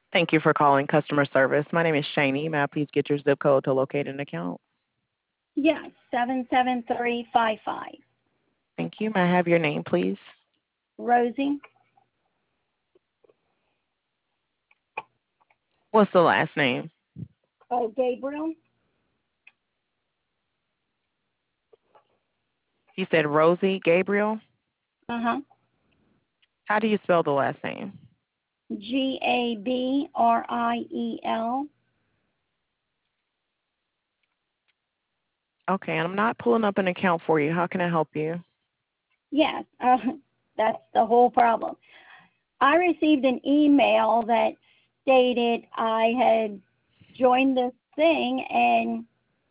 Thank you for calling customer service. My name is Shani. May I please get your zip code to locate an account? Yes, 77355. Thank you. May I have your name, please? Rosie, What's the last name? oh, Gabriel, You said Rosie Gabriel. uh-huh, How do you spell the last name? Gabriel. Okay, and I'm not pulling up an account for you. How can I help you? Yes, that's the whole problem. I received an email that stated I had joined this thing, and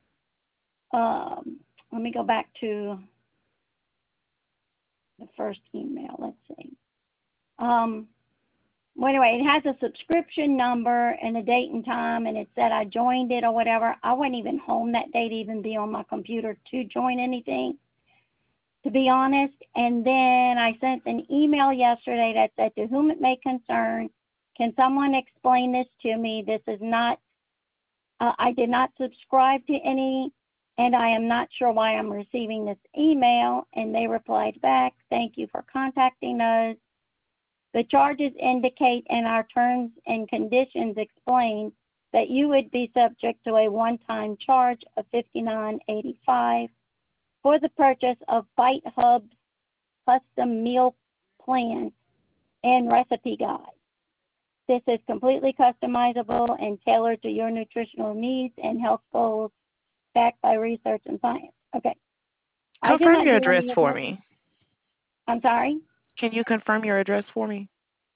let me go back to the first email. Let's see. Well, anyway, it has a subscription number and a date and time, and it said I joined it or whatever. I wasn't even home that day to even be on my computer to join anything, to be honest. And then I sent an email yesterday that said, to whom it may concern, can someone explain this to me? This is not, I did not subscribe to any, and I am not sure why I'm receiving this email. And they replied back, thank you for contacting us. The charges indicate and our terms and conditions explain that you would be subject to a one-time charge of $59.85 for the purchase of Bite Hub's custom meal plan and recipe guide. This is completely customizable and tailored to your nutritional needs and health goals, backed by research and science. Okay. I did Confirm not your do address any of for this. me. I'm sorry. Can you confirm your address for me?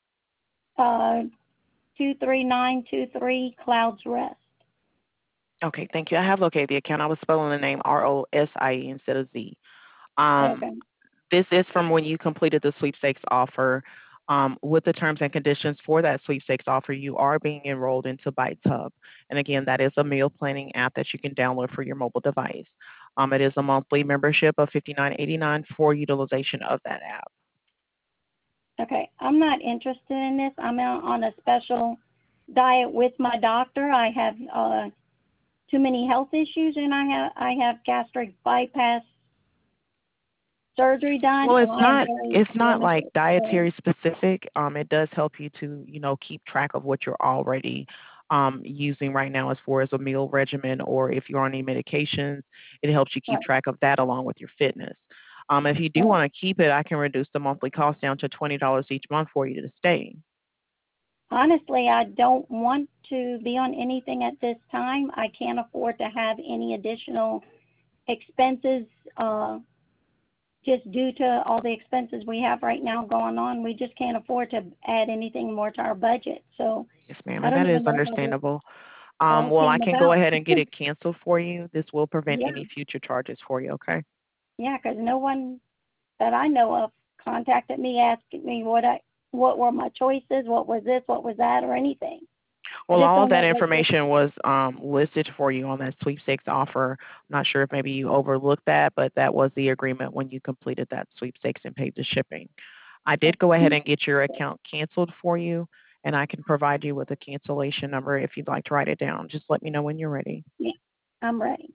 23923 Clouds Rest. Okay, thank you. I have located the account. I was spelling the name Rosie instead of Z. Um, Okay. this is from when you completed the sweepstakes offer. With the terms and conditions for that sweepstakes offer, you are being enrolled into Bites Hub. And again, that is a meal planning app that you can download for your mobile device. It is a monthly membership of $59.89 for utilization of that app. Okay. I'm not interested in this. I'm on a special diet with my doctor. I have too many health issues, and I have gastric bypass surgery done, Well, and it's I am not very it's not like limited. So, dietary specific. It does help you to, keep track of what you're already using right now as far as a meal regimen, or if you're on any medications, it helps you keep right, track of that along with your fitness. If you do right. want to keep it, I can reduce the monthly cost down to $20 each month for you to stay. Honestly, I don't want to be on anything at this time. I can't afford to have any additional expenses, just due to all the expenses we have right now going on. We just can't afford to add anything more to our budget. So Yes, ma'am, I and don't that is even know how this understandable. all Well, I came can go about. ahead and get it canceled for you. This will prevent Yeah, any future charges for you, okay? yeah, because no one that I know of contacted me asking me what were my choices, what was this, what was that, or anything. I Well, just all of don't that know what this. information was listed for you on that sweepstakes offer. I'm not sure if maybe you overlooked that, but that was the agreement when you completed that sweepstakes and paid the shipping. I did go ahead and get your account canceled for you, and I can provide you with a cancellation number if you'd like to write it down. Just let me know when you're ready. Yeah, I'm ready.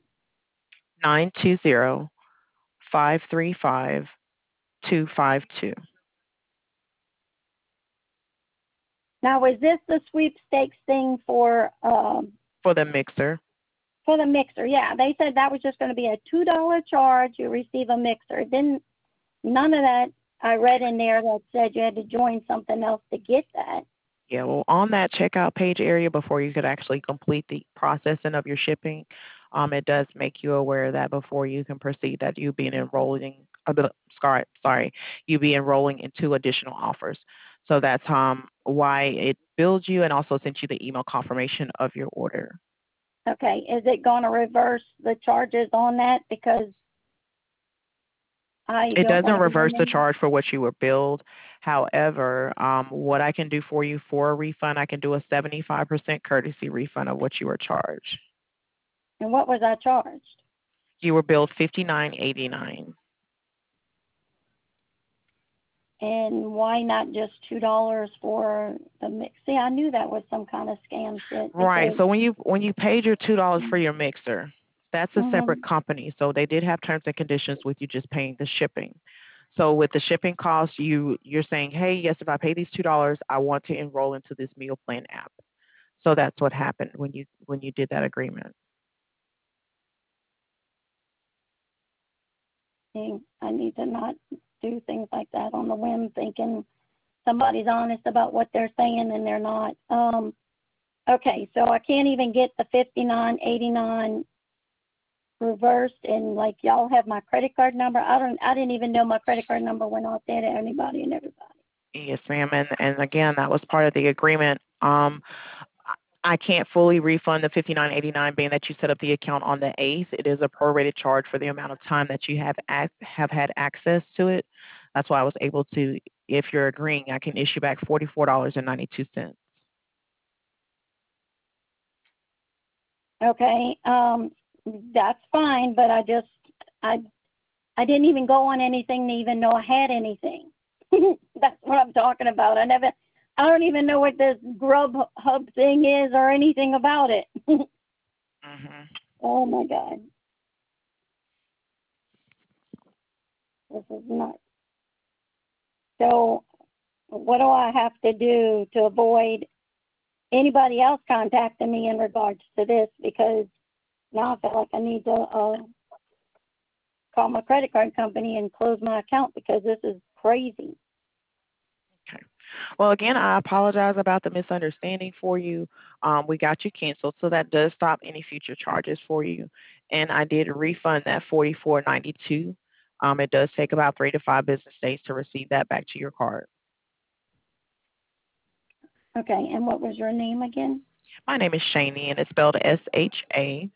920-535-252 Now, was this the sweepstakes thing for the mixer. for the mixer? Yeah, they said that was just going to be a $2 charge. You receive a mixer. Then none of that I read in there that said you had to join something else to get that. Yeah, well, on that checkout page area before you could actually complete the processing of your shipping, it does make you aware that before you can proceed that you be enrolling, you be enrolling in two additional offers. So that's why it billed you and also sent you the email confirmation of your order. Okay, is it going to reverse the charges on that? Because I It don't doesn't want to be reverse the in. charge for what you were billed. However, what I can do for you for a refund, I can do a 75% courtesy refund of what you were charged. And what was I charged? You were billed $59.89. And why not just $2 for the mix? See, I knew that was some kind of scam shit Right. because So when you paid your $2 for your mixer, that's a separate mhm. company. So they did have terms and conditions with you just paying the shipping. So with the shipping cost, you're saying, hey, yes, if I pay these $2, I want to enroll into this meal plan app. So that's what happened when you did that agreement. I need to not do things like that on the whim, thinking somebody's honest about what they're saying and they're not. Okay, so I can't even get the 59.89 reversed, and like y'all have my credit card number. I didn't even know my credit card number went out there to anybody and everybody. Yes, ma'am. And again, that was part of the agreement. I can't fully refund the 59.89 being that you set up the account on the 8th. It is a prorated charge for the amount of time that you have had access to it. That's why I was able to, if you're agreeing, I can issue back $44.92. Okay, that's fine, but I I didn't even go on anything to even know I had anything. That's what I'm talking about. I don't even know what this Grubhub thing is or anything about it. Hmm. Oh my God, this is nuts. So, what do I have to do to avoid anybody else contacting me in regards to this? Because now I feel like I need to call my credit card company and close my account because this is crazy. Okay. Well, again, I apologize about the misunderstanding for you. We got you canceled, so that does stop any future charges for you. And I did refund that 44.92. It does take about 3 to 5 business days to receive that back to your card. Okay, and what was your name again? My name is Shani, and it's spelled Shaney.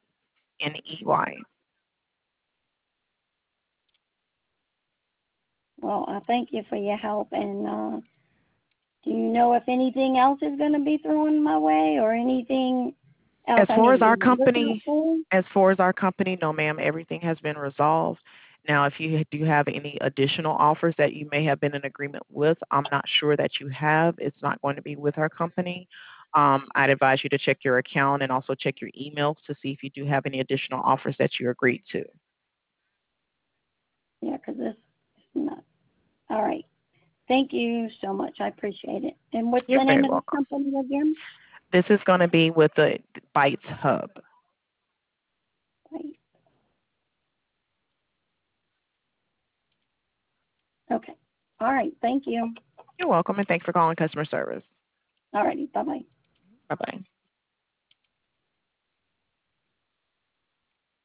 Well, I thank you for your help. And do you know if anything else is going to be thrown my way or anything else As I far need as to our be looking out company, for? as far as our company, no, ma'am, everything has been resolved. Now, if you do have any additional offers that you may have been in agreement with, I'm not sure that you have. It's not going to be with our company. I'd advise you to check your account and also check your emails to see if you do have any additional offers that you agreed to. Yeah, because this is nuts. All right. Thank you so much. I appreciate it. And what's You're the very name of the welcome. company again? This is going to be with the Bytes Hub. Right. Okay. All right. Thank you. You're welcome, and thanks for calling customer service. All righty. Bye-bye. Bye bye.